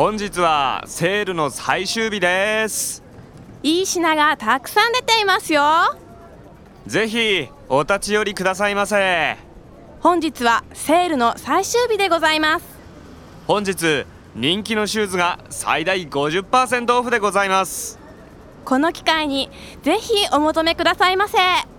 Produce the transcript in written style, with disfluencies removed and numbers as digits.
本日はセールの最終日です。 いい品がたくさん出ていますよ。 ぜひお立ち寄りくださいませ。 本日はセールの最終日でございます。 本日人気のシューズが最大 50% オフでございます。 この機会にぜひお求めくださいませ。